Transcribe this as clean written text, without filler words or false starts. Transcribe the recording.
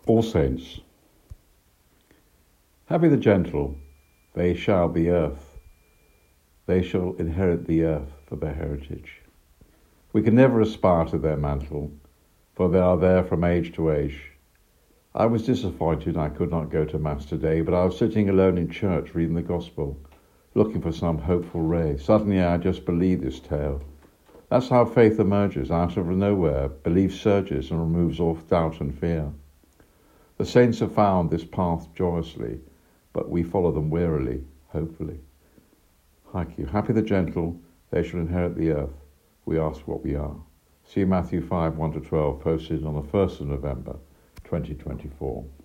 All Saints. Happy the gentle, they shall be earth. They shall inherit the earth for their heritage. We can never aspire to their mantle, for they are there from age to age. I was disappointed I could not go to Mass today, but I was sitting alone in church reading the Gospel, looking for some hopeful ray. Suddenly I just believed this tale. That's how faith emerges out of nowhere. Belief surges and removes all doubt and fear. The saints have found this path joyously, but we follow them wearily, hopefully. Haiku. Happy the gentle, they shall inherit the earth. We ask what we are. See Matthew 5, 1-12, posted on the 1st of November, 2024.